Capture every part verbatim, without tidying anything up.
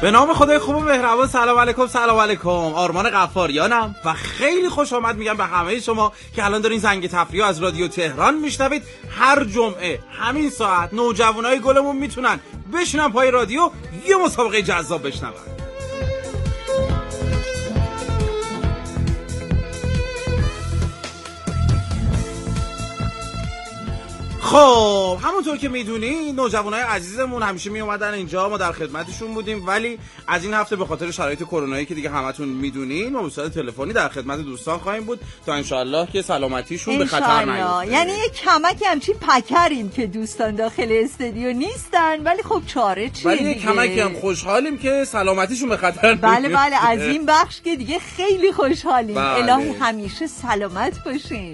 به نام خدای خوب و مهربان. سلام علیکم. سلام علیکم. آرمان غفاریانم و خیلی خوش آمد میگم به همه شما که الان دارین زنگ تفریح از رادیو تهران میشنوید. هر جمعه همین ساعت نوجوانای گلمون میتونن بشینن پای رادیو یه مسابقه جذاب بشنون. خب همونطور که میدونی نوجوانای عزیزمون همیشه می اومدن اینجا، ما در خدمتشون بودیم، ولی از این هفته به خاطر شرایط کرونایی که دیگه همتون میدونین ما به صورت تلفنی در خدمت دوستان خواهیم بود تا انشالله که سلامتیشون به خطر نیفته. یعنی یه کمک همچین پکریم که دوستان داخل استودیو نیستن، ولی خب چاره چیه ولی یه کمکی هم خوشحالیم که سلامتیشون به خطر نیفته. بله بله از این بخش که دیگه خیلی خوشحالیم. بله. الهی همیشه سلامت باشین.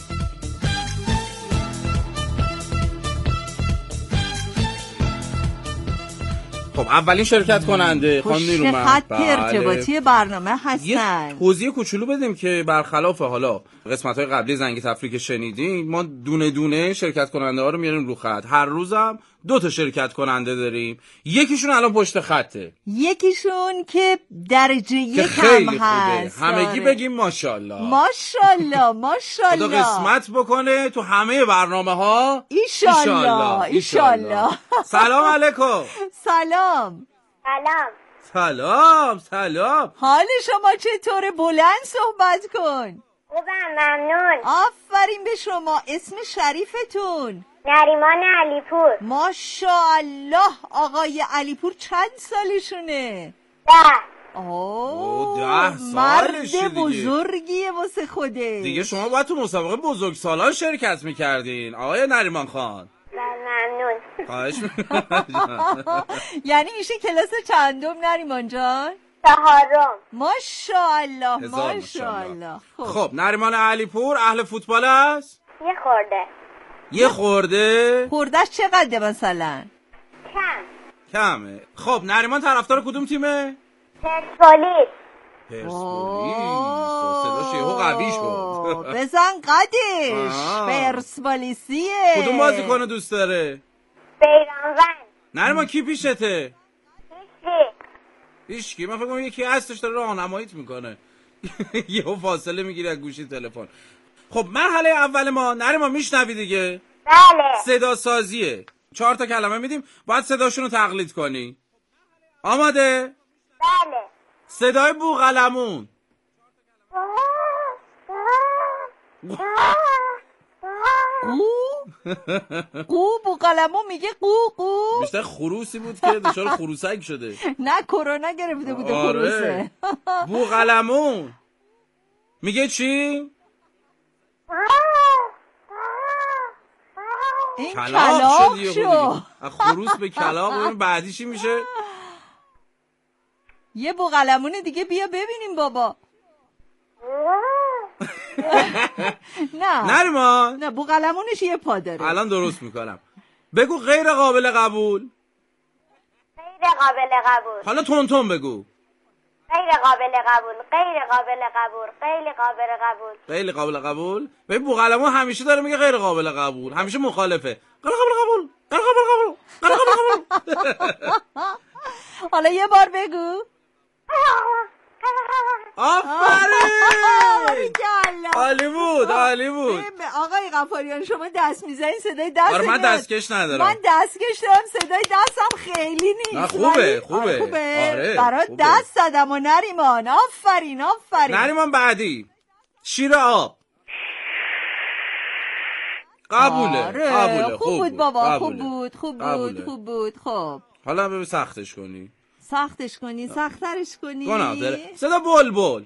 خب اولین شرکت کننده خانم نیرومند خط ارتباطی برنامه هستن. یه توضیح کوچولو بدیم که برخلاف حالا قسمت‌های قبلی زنگ تفریح که شنیدین، ما دونه دونه شرکت کننده ها رو میاریم رو خط. هر روزم دو تا شرکت کننده داریم. یکیشون الان پشت خطه، یکیشون که درجه یکم هست. همگی بگیم ماشاءالله ماشاءالله ماشاءالله. خدا قسمت بکنه تو همه برنامه‌ها. ایشالله ایشالله. سلام علیکم. سلام. سلام. سلام سلام. حال شما چطوره؟ بلند صحبت کن. خوبم، ممنون. آفرین به شما. اسم شریفتون؟ نریمان علیپور. ماشاءالله. آقای علیپور چند سالشونه؟ ده. اوه ده سالشه مرد بزرگیه واسه خوده. دیگه شما باید تو مسابقه بزرگسالان شرکت میکردین آقای نریمان خان. ممنون. خواهش می‌کنم. یعنی میشه کلاس چندم نریمان جان؟ چهارم. ماشاءالله ماشاءالله. خب نریمان علیپور اهل فوتبال است؟ یه خورده. یه خورده؟ خوردش چقدر مثلا؟ کم. کمه. خب نریمان طرفدار کدوم تیمه؟ پرسپولیس. پرسپولیس. صداش یهو قوی شد. بزن قدش. پرسپولیسیه. کدوم بازیکن دوست داره؟ بیرانوند. نریمان کی پیشته؟ هیچی. هیچکی. من فکر کنم یکی هستش داره راهنماییت میکنه. یهو فاصله میگیری از گوشی تلفن. خب مرحله اول ما نریمان میشنوی دیگه؟ بله. صدا سازیه. چهار تا کلمه میدیم باید صداشون رو تقلید کنی. آماده؟ بله. صدای بوقلمون. قو قو بوقلمون میگه قو قو. بیشتر خروسی بود که دچار خروسک شده. نه کرونا گرفته بوده. آره. خروسه. بوقلمون میگه چی؟ این کلاغ کلاغ شد. از خروس به کلاغ. ببین بعدیشی میشه یه بوقلمون دیگه. بیا ببینیم بابا. نه نریمان نه بوقلمونش یه پا داره. الان درست میکنم. بگو غیر قابل قبول. غیر قابل قبول. حالا تون تون بگو. غیر قابل قبول. غیر قابل قبول. غیر قابل قبول. غیر قابل قبول. ببین بوقلمون همیشه داره میگه غیر قابل قبول. همیشه مخالفه. غیر قابل قبول. غیر قابل قبول. غیر قابل قبول. حالا یه بار بگو. آفرین. عالی بود عالی بود. آقای غفاریان شما دست میزنین صدای دست. آره من دستکش ندارم. من دستکش دارم صدای دستم خیلی نیست. نه خوبه خوبه. آره خوبه. آره برات خوبه. دست زدم و نریمان. آفرین آفرین. نریمان بعدی شیر آب. قبوله. آره. قبوله. خوب بود بابا. قبوله. خوب بود خوب بود قبوله. خوب بود. خب حالا ببین سختش کنی. سختش کنی سخترش کنی. گناه داره. صدا بلبل.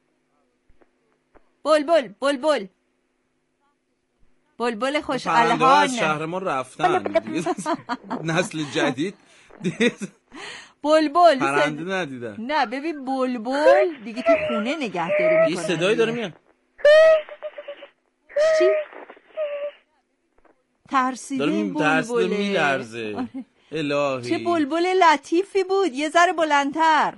بلبل بلبل بلبل خوش پرنده ها از الحان. شهر ما رفتن. نسل جدید بلبل پرنده ندیدن. نه ببین بلبل دیگه تو خونه نگهداری میکنه. این صدایی داره میاد. چی؟ ترسیده این ترسیده بلبله. میلرزه. الهی چه بلبل لطیفی بود. یه ذره بلندتر.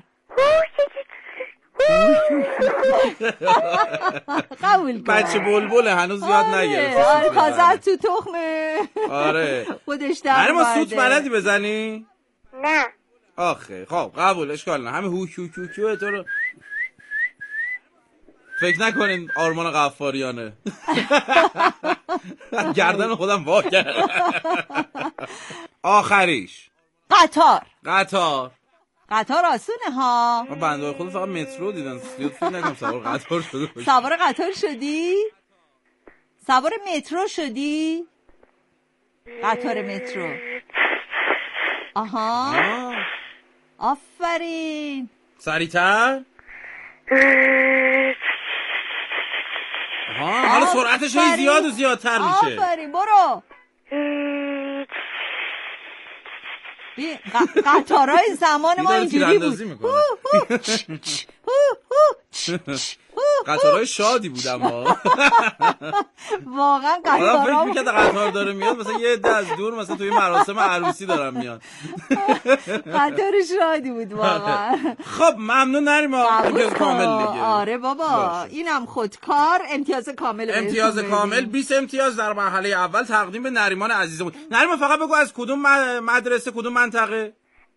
قبول کن. بچه بلبل هنوز یاد نگرفته. آره تازه تو تخمه. آره خودش در ما اومده. سوت بلدی بزنی؟ نه. آخه خب قبول، اشکال نه. همین هوک هوک هوک هوک تو رو فکر نکنین آرمان غفاریانه. گردن خودم وا کرد. آخریش قطار. قطار. قطار آسونه ها. ما بنده خود فقط مترو دیدن، زیاد فکر نکنم سوار قطار شده باشی. سوار قطار شدی؟ سوار مترو شدی؟ قطار مترو. آها آه. آفرین. سریعتر. آها حالا سرعتش هی زیاد و زیادتر میشه. آفرین برو. قطارهای زمان ما اینجوری بود. قطارهای شادی بودم ما. واقعا قطارها فکر قطارها میکرد قطار داره میاد مثلا یه عده از دور مثلا توی مراسم عروسی دارم میاد. قطار شادی بود واقعا. خب ممنون نریم امتیاز کامل دیگه. آره بابا اینم خودکار. امتیاز کامل. امتیاز کامل بیست امتیاز در مرحله اول تقدیم به نریمان عزیزمون. نریمان فقط بگو از کدوم مدرسه کدوم منطقه؟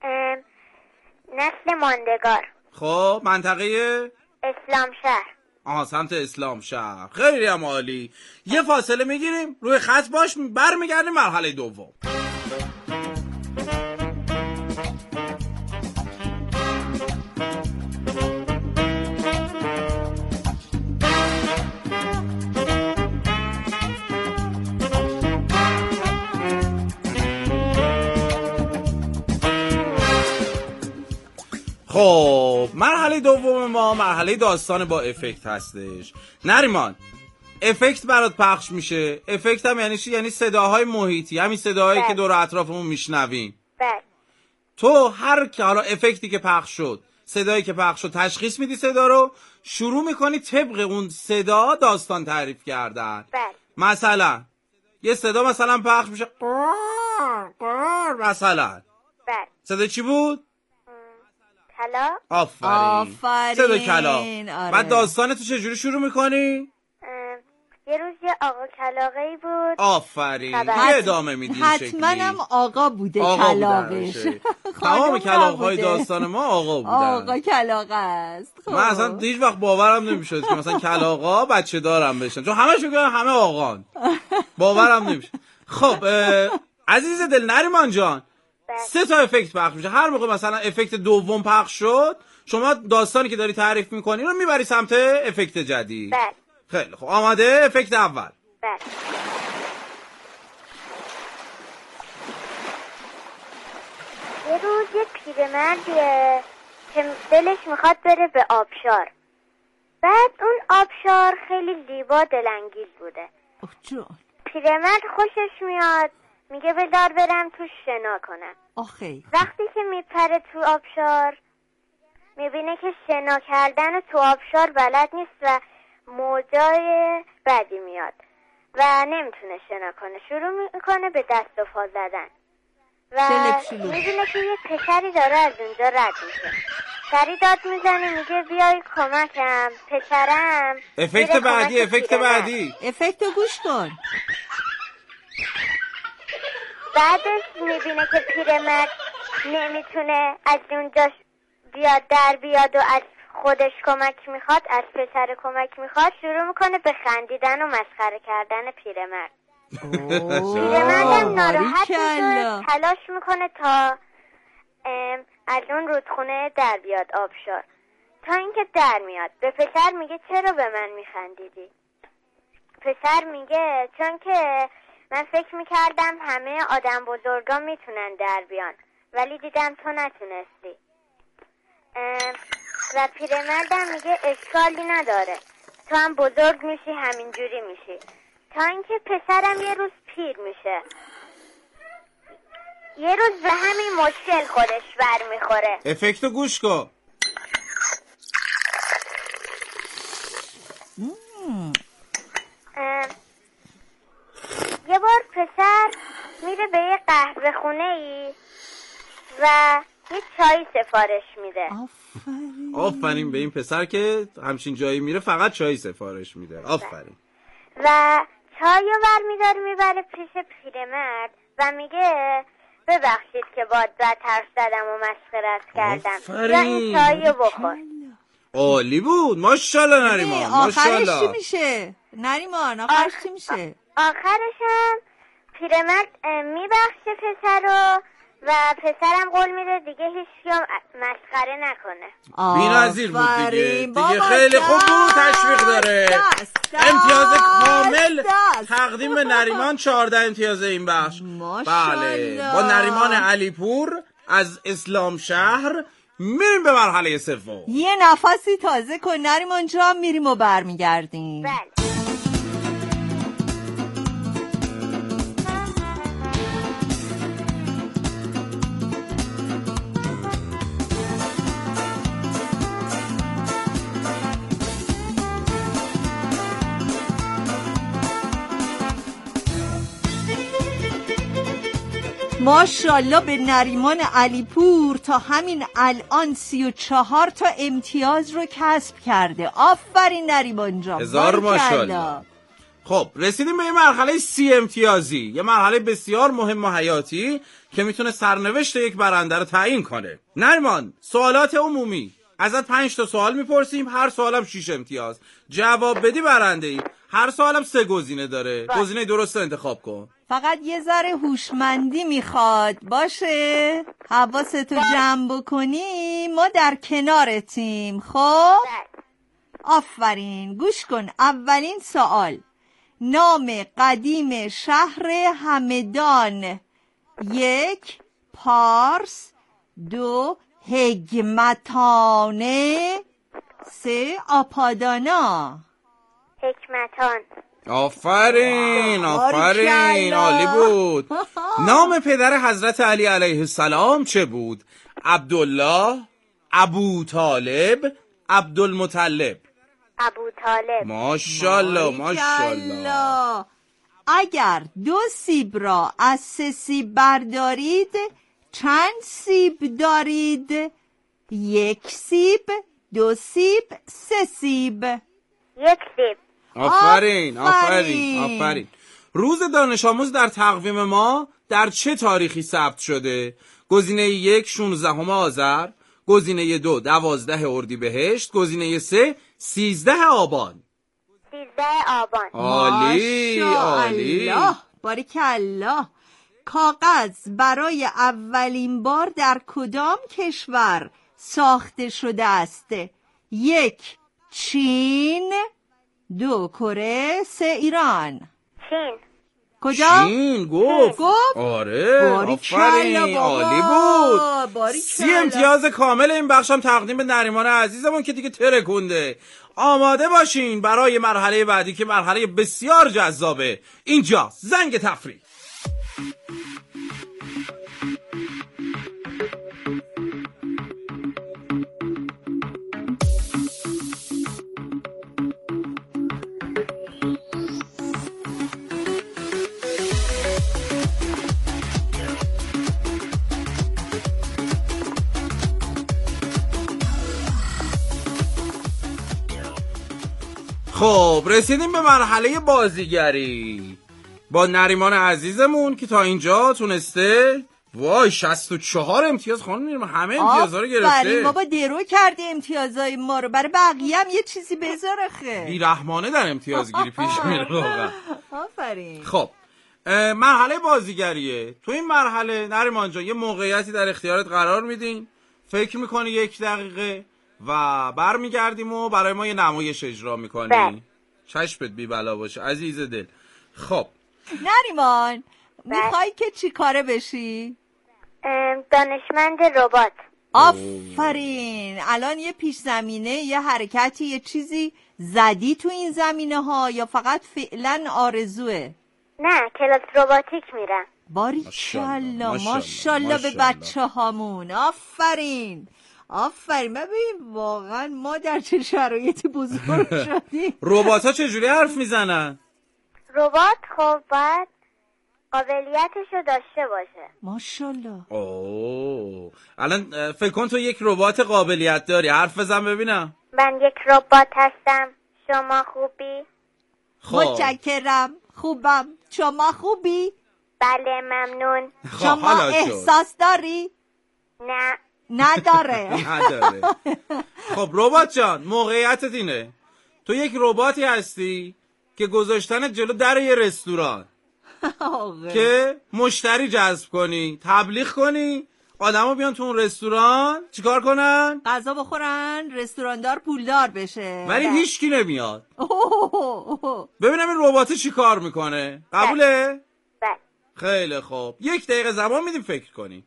نسل ماندگار. خب منطقه اسلام شهر. آها سمت اسلام شهر. خیلی هم عالی. یه فاصله میگیریم روی خط باش، برمیگردیم مرحله دوم. خب مرحله دوم ما مرحله داستان با افکت هستش. نریمان افکت برات پخش میشه. افکت هم یعنی چی؟ یعنی صداهای محیطی، همین صداهایی که دور اطرافمون میشنویم. بله. تو هر که حالا افکتی که پخش شد، صدایی که پخش شد، تشخیص میدی صدا رو، شروع میکنی طبق اون صدا داستان تعریف کردن. بله. مثلا یه صدا مثلا پخش میشه مثلا. بله. صدا چی بود؟ کلاغ. آفرین. آفرین. صدا کلاغ. آره. بعد داستان تو چجوری شروع میکنی؟ یه روز یه آقا کلاغه‌ای بود. آفرین. یه ادامه میدی این شکلی. حتما هم آقا بوده آقا کلاغش. تمام کلاغ‌های داستان ما آقا بودن. آقا کلاغ است. خب. من اصلا هیچ وقت باورم نمیشد که مثلا کلاغا بچه دارم بشن، چون همه شو همه آقان. باورم نمیشه. خب عزیز دل نریمان جان، سه تا افکت پخش میشه. هر موقع مثلا افکت دوم پخش شد، شما داستانی که داری تعریف میکنی رو میبری سمت افکت جدید. بله. خیلی خب آماده؟ افکت اول. بله. یه روز یه پیرمردیه که دلش میخواد بره به آبشار. بعد اون آبشار خیلی زیبا دلانگیز بوده. پیرمرد خوشش میاد، میگه بذار برم تو شنا کنم. آخه وقتی که میپره تو آبشار میبینه که شنا کردن تو آبشار بلد نیست و موجای بدی میاد و نمیتونه شنا کنه. شروع میکنه به دست و پا زدن و میبینه که یه پسری داره از اونجا رد میشه. سری داد میزنه، میگه بیای کمکم پسرم. افکت بعدی. افکت بعدی. افکت گوش کن. بعدش میبینه که پیرمرد نمیتونه از اونجا بیاد در بیاد و از خودش کمک میخواد، از پسر کمک میخواد. شروع میکنه به خندیدن و مسخره کردن پیرمرد. پیرمردم ناراحت میشه، تلاش میکنه تا از اون رودخونه در بیاد آبشار. تا اینکه در میاد به پسر میگه چرا به من میخندیدی؟ پسر میگه چون که من فکر میکردم همه آدم بزرگا میتونن در بیان ولی دیدم تو نتونستی. و پیرمردم میگه اشکالی نداره، تو هم بزرگ میشی همینجوری میشی. تا اینکه پسرم یه روز پیر میشه. یه روز به همین مشکل خودش برمیخوره. افکتو گوش کن. یه بار پسر میره به یه قهوه خونه ای و یه چای سفارش میده. آفرین. آفرین به این پسر که همچین جایی میره فقط چای سفارش میده. آفرین. و چای رو برمیداره میبره پیش پیرمرد و میگه ببخشید که باد بد حرف زدم و مسخرت کردم. آفرین. یا این چایو بخور. عالی بود. ماشاءالله نریمان. آخرش ماشاءالله. چی میشه؟ نریمان آخرش چی میشه؟ آخرش هم پیرمرد میبخشه پسر رو و پسرم قول میده دیگه هیچ کیام مسخره نکنه. بی‌نظیر بود دیگه. آفرین. دیگه بابا خیلی خوب بود. تشویق داره. دست، دست، امتیاز کامل دست. تقدیم به نریمان. چهارده امتیاز این بخش. ماشاءالله. بله. با نریمان علیپور از اسلام شهر میریم به مرحله سوم. یه نفسی تازه کن نریمان جان، میریم و برمیگردیم. بله. ماشاءالله به نریمان علیپور تا همین الان سی و چهار تا امتیاز رو کسب کرده. آفرین نریمان جان. هزار ماشاءالله. خب رسیدیم به یه مرحله سی امتیازی، یه مرحله بسیار مهم و حیاتی که میتونه سرنوشت یک برنده رو تعیین کنه. نریمان، سوالات عمومی، ازت پنج تا سوال میپرسیم، هر سوالم شش امتیاز. جواب بدی برنده ای. هر سوالم سه گزینه داره. گزینه درست رو انتخاب کن. فقط یه ذره هوشمندی میخواد باشه، حواستو جمع بکنی، ما در کنارتیم. خب آفرین. گوش کن. اولین سوال، نام قدیم شهر همدان. یک، پارس. دو، حکمتانه. سه، آپادانا. حکمتان. آفرین آفرین، عالی بود. نام پدر حضرت علی علیه السلام چه بود؟ عبدالله، ابو طالب، عبدالمطلب. ابو طالب. ماشاءالله ماشاءالله. اگر دو سیب را از سه سیب بردارید چند سیب دارید؟ یک سیب، دو سیب، سه سیب. یک سیب. آفرین آفرین آفرین. روز دانش آموز در تقویم ما در چه تاریخی ثبت شده؟ گزینه یک شانزدهم آذر، گزینه دو دوازده اردیبهشت، گزینه سه سیزده آبان. سیزده آبان. عالی عالی. باریکالله. کاغذ برای اولین بار در کدام کشور ساخته شده است؟ یک، چین. دو، کره. سه، ایران. چین. کجا؟ چین گفت. گفت؟ آره آفرین، عالی بود. سی امتیاز کامل این بخشم تقدیم به نریمان عزیزمون که دیگه ترکونده. آماده باشین برای مرحله بعدی که مرحله بسیار جذابه. اینجا زنگ تفریح. خب رسیدیم به مرحله بازیگری با نریمان عزیزمون که تا اینجا تونسته وای شصت و چهار امتیاز. خانم میرم همه امتیازها رو گرفته. بابا درو کرده امتیازهای ما رو، برای بقیه هم یه چیزی بذاره. خیر بی‌رحمانه در امتیازگیری پیش میره واقعا. آفرین. خب مرحله بازیگریه. تو این مرحله نریمان جان یه موقعیتی در اختیارت قرار میدیم، فکر میکنی یک دقیقه و برمیگردیم و برای ما یه نمایش اجرا میکنی. چشمت بی بلا باشه عزیز دل. خب نریمان میخوای که چی کاره بشی؟ دانشمند ربات. آفرین. الان یه پیش زمینه، یه حرکتی، یه چیزی زدی تو این زمینه ها یا فقط فعلا آرزوه؟ نه کلاس رباتیک میرم. باریکالله ماشاءالله به بچه هامون. آفرین آفرین. ببین واقعا ما در چه شرایطی بزرگ شدیم. ربات ها چجوری حرف میزنن؟ ربات خب باید قابلیتشو داشته باشه. ماشاءالله. اوه الان فکر کن تو یک ربات قابلیت داری، حرف بزن ببینم. من یک ربات هستم، شما خوبی؟ خب. متشکرم، خوبم، شما خوبی؟ بله ممنون. شما احساس داری؟ نه. نداره. نداره. خب ربات جان موقعیتت اینه، تو یک رباتی هستی که گذاشتنت جلو در یه رستوران که مشتری جذب کنی، تبلیغ کنی، آدما بیان تو اون رستوران چیکار کنن؟ غذا بخورن، رستوراندار پولدار بشه. ولی هیچکی نمیاد. ببینم این ربات چی کار میکنه. قبوله؟ بله. خیلی خوب، یک دقیقه زمان میدیم فکر کنی.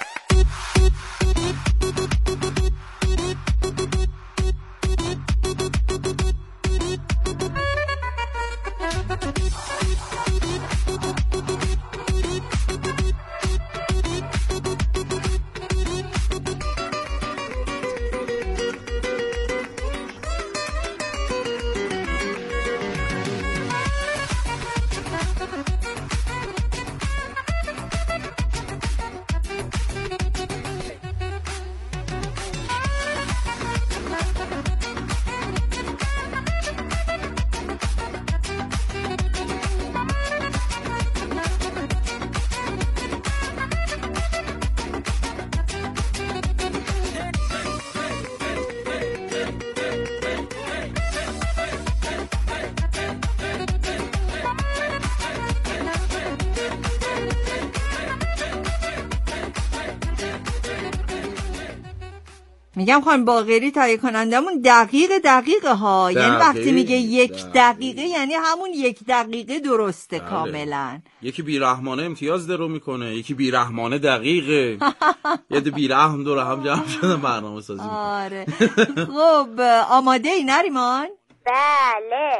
میگم خانم باقری تهیه کنندمون دقیق دقیقه ها، یعنی وقتی میگه یک دقیقه, دقیقه یعنی همون یک دقیقه درسته. بله. کاملا. یکی بیرحمانه امتیاز درو میکنه، یکی بیرحمانه دقیقه، یه ده بیرحم دور هم جمع شدن برنامه سازی میکنه. آره. خب آماده ای نریمان؟ بله.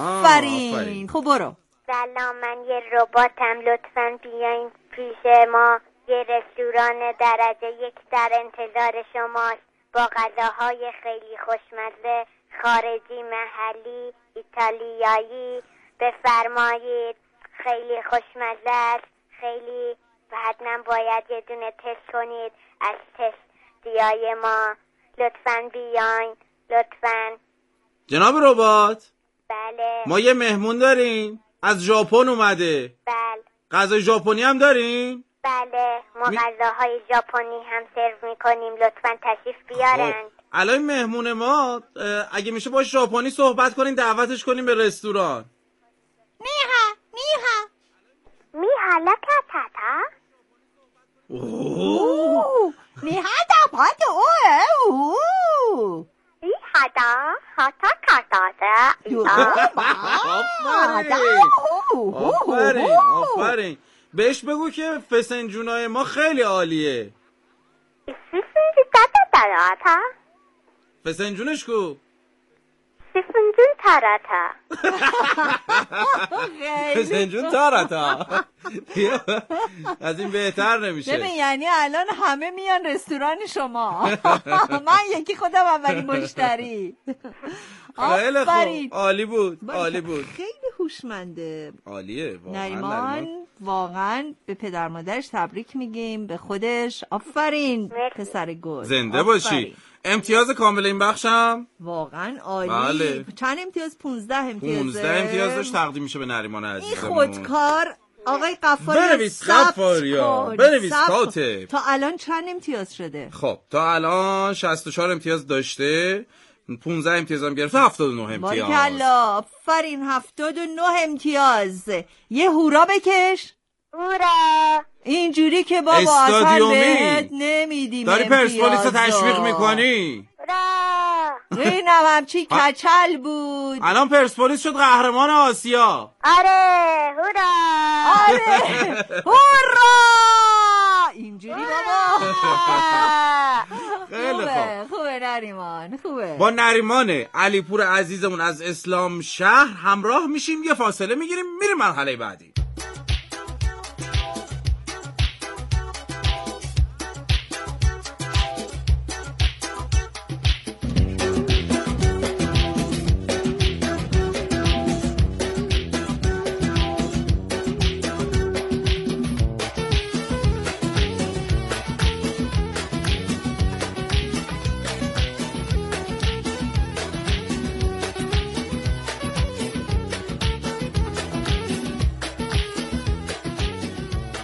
آفرین. خب برو. سلام، من یه رباتم، لطفاً بیاین پیش ما. یه رستوران درجه یک در انتظار شماست با غذاهای خیلی خوشمزه، خارجی، محلی، ایتالیایی. بفرمایید، خیلی خوشمزه است، خیلی. و حتما باید یه دونه تست کنید از تستیای ما. لطفاً بیاین، لطفاً. جناب ربات. بله. ما یه مهمون داریم از ژاپن اومده. بله. غذای ژاپنی هم داریم؟ بله، ما می... غذاهای ژاپنی هم سرو میکنیم، لطفاً تشریف بیارن. الان مهمون ما اگه میشه باش ژاپنی صحبت کنین، دعوتش کنیم به رستوران. نیها نیها میها لکتاتا اوه نیها دا پات اوه نیها دا هاتا کاتاتا. آفرین آفرین. بهش بگو که فسنجونای ما خیلی عالیه. فسنجونش کو؟ فسنجون تاراتا. فسنجون تاراتا. از این بهتر نمیشه. ببین یعنی الان همه میان رستوران شما. من یکی خودم اولین مشتری. خیلی خوب، عالی بود، عالی بود. خیلی هوشمنده. عالیه واقعا. نریمان واقعا به پدر مادرش تبریک میگیم، به خودش آفرین پسر گل. زنده باشی. امتیاز کامل این بخشم واقعا عالی. بله. چند امتیاز؟ پونزده امتیاز. پونزده امتیاز داشت تقدیم میشه به نریمان عزیزمون. این خودکار آقای غفاری. بنویس غفاریا، بنویس کاتب. تا الان چند امتیاز شده؟ خب تا الان شصت و چهار امتیاز داشته، پونزده امتیاز هم گرفته، هفتاد و نه امتیاز. باریکلا، آفرین، هفتاد و نه امتیاز. یه هورا بکش. هورا. اینجوری که بابا اصلا بهت نمیدیم. داری پرسپولیس رو تشویق میکنی. هورا. اینم همچی کچل بود. الان پرسپولیس شد قهرمان آسیا. آره هورا. آره هورا. اینجوری بابا. خیلی خوب. خوبه نریمان، خوبه. با نریمان علیپور عزیزمون از اسلام شهر همراه میشیم، یه فاصله میگیریم، میریم مرحله بعدی.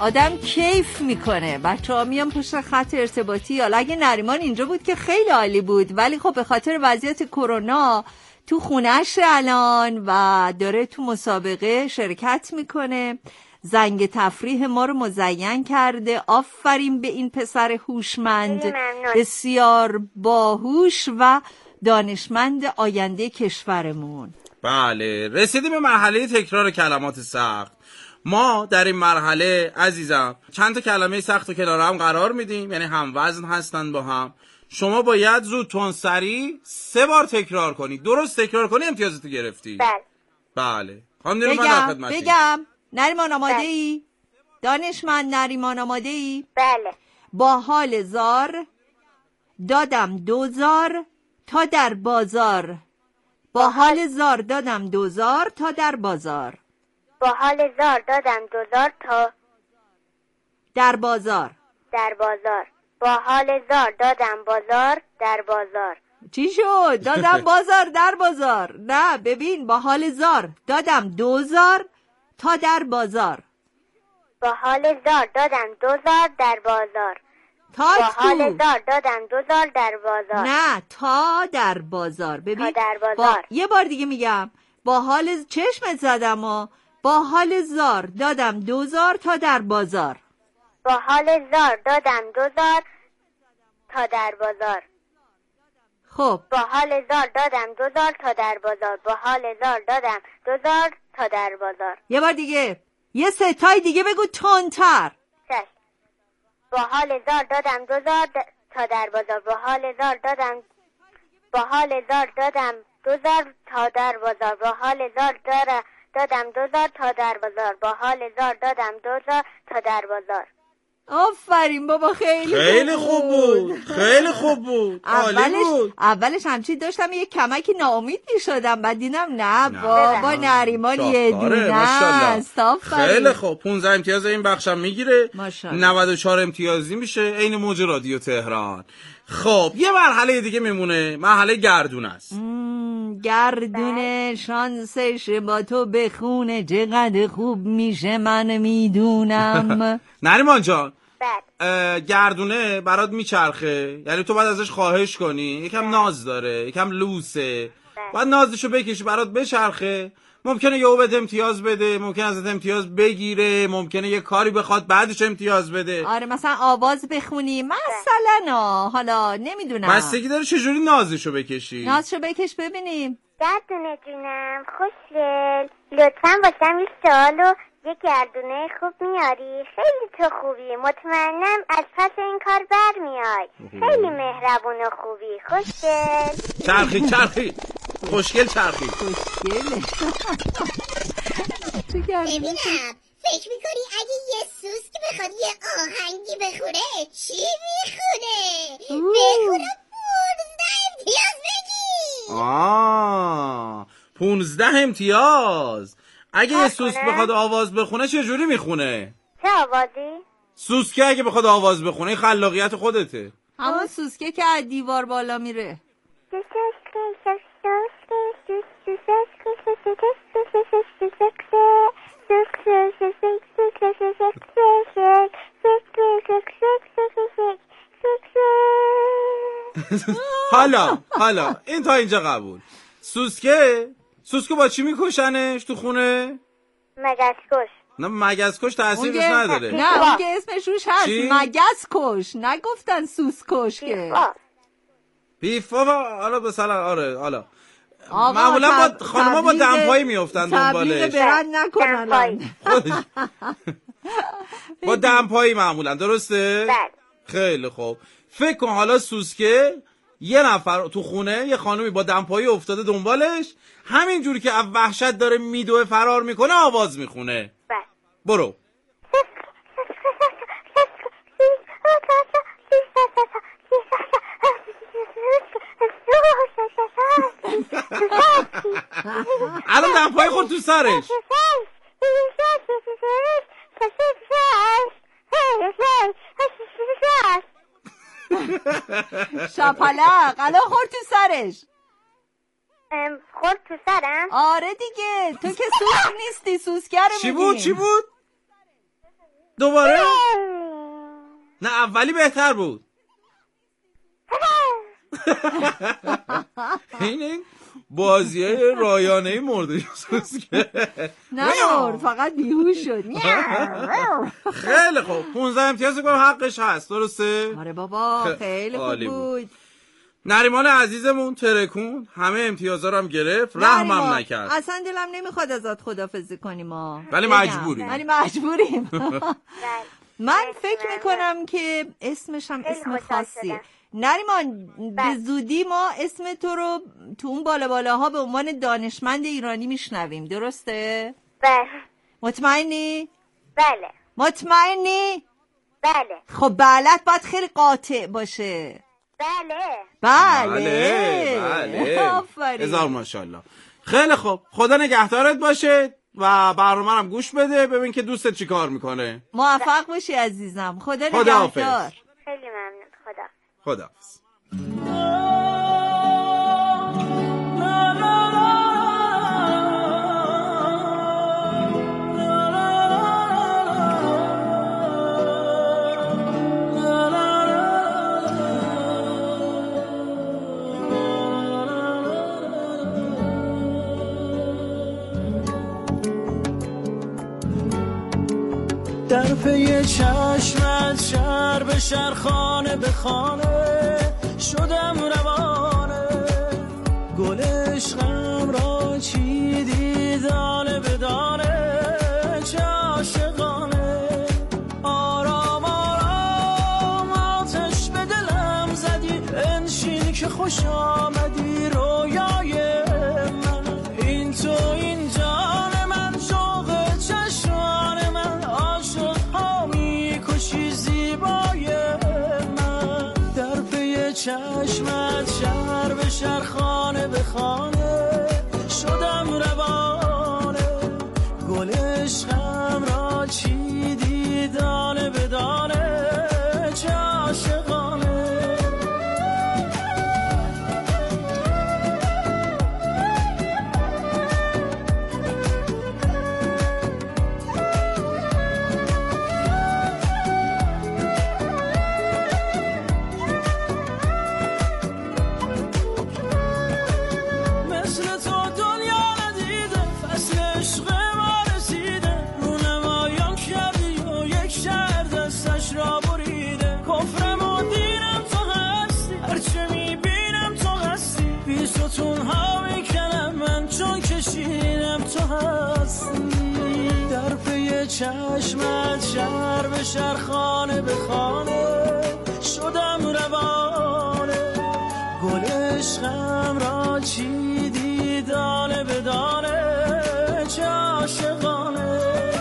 آدم کیف میکنه. بچه ها میان پشت خط ارتباطی. حالا اگه نریمان اینجا بود که خیلی عالی بود، ولی خب به خاطر وضعیت کرونا تو خونه‌اش الان و داره تو مسابقه شرکت میکنه. زنگ تفریح ما رو مزین کرده. آفرین به این پسر هوشمند، بسیار باهوش و دانشمند آینده کشورمون. بله، رسیدیم به مرحله تکرار کلمات سخت. ما در این مرحله عزیزم چند تا کلمه سخت رو کنار هم قرار میدیم، یعنی هم وزن هستن با هم. شما باید زود تندسری سه بار تکرار کنی. درست تکرار کنی امتیازتو گرفتی. بله بله. خانم نیرومند در بگم خدمتیم. بگم نریمان آماده ای؟ دانشمند نریمان آماده ای؟ بله. با حال زار دادم دوزار تا در بازار. با حال زار دادم دوزار تا در بازار. با حال زار دادم دوزار تا در بازار. در بازار. با حال زار دادم بازار در بازار. چی شد؟ دادم بازار در بازار. نه ببین، با حال زار دادم دوزار تا در بازار. با حال زار دادم دوزار در بازار. تا با تو. حال زار دادم دوزار در بازار. نه تا در بازار. ببین تا در بازار. با... یه بار دیگه میگم. با حال چشمت زدم و با حال زار دادم دوزار تا در بازار. با حال زار دادم دوزار تا در بازار. خب با حال زار دادم دوزار تا در بازار. با حال زار دادم دوزار تا در بازار. یه بار دیگه. یه ستای دیگه بگو تندتر. چشم. با حال زار دادم دوزار د... تا در بازار. با حال زار دادم با حال زار دادم دوزار تا در بازار. با حال زار دادم دادم دوزار تا در بازار. با حال زار دادم دوزار تا در بازار. آفرین بابا، خیلی خیلی خوب بود. خیلی خوب بود. عالی اولش بود. اولش همچین داشتم یه کمکی ناامید میشدم، بعد دیدم نه, نه. بابا نریمان یه دونه است. آفرین. خیلی خوب. پانزده امتیاز این بخشم میگیره. ماشاءالله. نود و چهار امتیازی میشه عین موج رادیو تهران. خب یه مرحله دیگه میمونه، مرحله گردون است. مم، گردونه شانسش با تو بخونه چقدر خوب میشه من میدونم. نریمان جان، بعد گردونه برات میچرخه، یعنی تو باید ازش خواهش کنی. یکم ناز داره، یکم لوسه، باید نازشو بکشی برات بچرخه. ممکنه یهو بهت امتیاز بده، ممکنه ازت امتیاز بگیره، ممکنه یه کاری بخواد بعدش امتیاز بده. آره مثلا آواز بخونی مثلا. حالا نمیدونم بستگی داره چجوری نازشو بکشی. نازشو بکش ببینیم. گردونه جونم خوشگل، لطفا واسم یه سوالو یه گردونه خوب میاری. خیلی تو خوبی، مطمئنم از پس این کار برمیای. خیلی مهربون و خوبی. خوشگل چرخی چرخی خوشگل چرخی. خوشگله. تو گردونه ببینم فکر میکنی اگه یه سوس که بخواد یه آهنگی بخونه چی میخونه؟ بخونه پونزده امتیاز بگی. آه پونزده امتیاز. اگه یه سوسک کنه؟ بخواد آواز بخونه چه جوری میخونه؟ چه آوازی؟ سوسکه اگه بخواد آواز بخونه این خلاقیت خودته. همون سوسکه که از دیوار بالا میره. حالا حالا این تا اینجا قبول. سوسکه سوسکه با چی میکشنش تو خونه؟ مگس کش. نه مگس کش تأثیر اون روش که- نداره. نه اون که اسمش روش هست چی؟ مگس کش، نگفتن سوس کش که. آه. بیفا حالا مثلا آره حالا آقا، معمولا تب- با خانما با تبلیغ- دمپایی میافتن تبلیغ دنبالش. برند نکن الان. دمپایی. با دمپایی معمولا، درسته؟ بله. خیلی خوب. فکر کن حالا سوسکه یه نفر تو خونه، یه خانومی با دمپایی افتاده دنبالش، همین جوری که از وحشت داره میدوه فرار میکنه آواز میخونه. بله. برو. الان دمپایی خورد تو سرش. شپلق الان خورد تو سرش. ام، خورد تو سرم. آره دیگه، تو که سوسک نیستی، سوسکه رو چی میگیم. بود چی بود؟ دوباره؟ نه اولی بهتر بود. این بازیه رایانه مرده که نه فقط بیهوش شد. خیلی خوب، پونزده امتیاز کنم حقش هست. درسته؟ آره بابا خیلی خوب بود. نریمان عزیزمون ترکون همه امتیازا رو هم گرفت، رحمم نکرد. اصلا دلم نمیخواد ازت خداحافظی کنیم ما، ولی مجبوریم ولی مجبوریم. من فکر میکنم که اسمش هم اسم خاصیه. نریمان به زودی ما اسم تو رو تو اون بالا بالاها به عنوان دانشمند ایرانی میشنویم، درسته؟ بله. مطمئنی؟ بله. مطمئنی؟ بله. خب بلت باید خیلی قاطع باشه. بله. بله. بله. آفرین. هزار ماشاءالله. خیلی خوب، خدا نگهدارت باشه و برنامه هم گوش بده ببین که دوستت چی کار میکنه. موفق باشی عزیزم. خدا خدا نگهدار. خیلی ممنون. خدا. خداحافظ. در پی چشمت شهر به شهر خانه به خانه شدم روانه، گل عشقم را چیدی دانه به دانه، چه عاشقانه. آرام آرام آتش به دلم زدی، انشین که خوش آمدی رویای من. این تو این جان من، شوق چشمان من، عاشق ها میکشی زیبای من. در پی چشمت شهر به شهر خانه به خانه شدم روانه، گل عشقم را چیدی دانه به دانه، چه عاشقانه. در پی چشمت شهر به شهر خانه به خانه شدم روانه، گل عشقم را چیدی دانه به دانه، چه عاشقانه.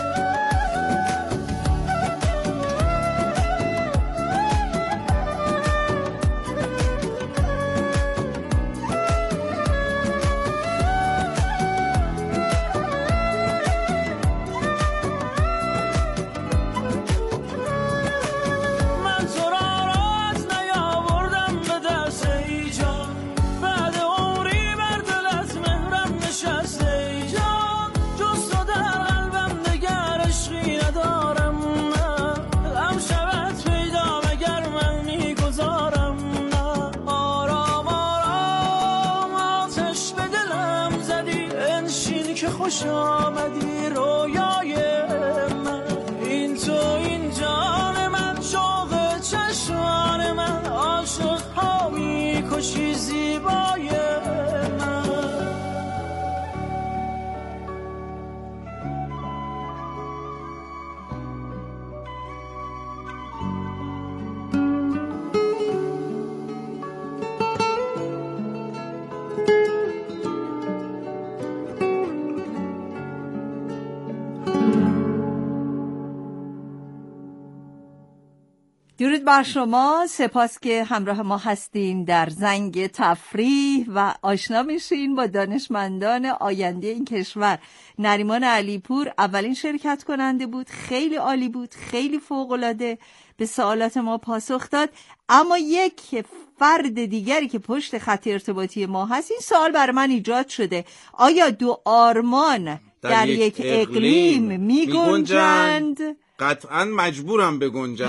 خوش آمدی رویای من. این تو این جان من، شوق چشمان من، عاشق ها میکشی زیبای من. درود بر شما، سپاس که همراه ما هستین در زنگ تفریح و آشنا میشین با دانشمندان آینده این کشور. نریمان علیپور اولین شرکت کننده بود، خیلی عالی بود، خیلی فوق‌العاده به سوالات ما پاسخ داد. اما یک فرد دیگری که پشت خط ارتباطی ما هست، این سوال برای من ایجاد شده: آیا دو آرمان در, در یک اقلیم, اقلیم می گنجند؟ قطعا مجبورم بگنجم.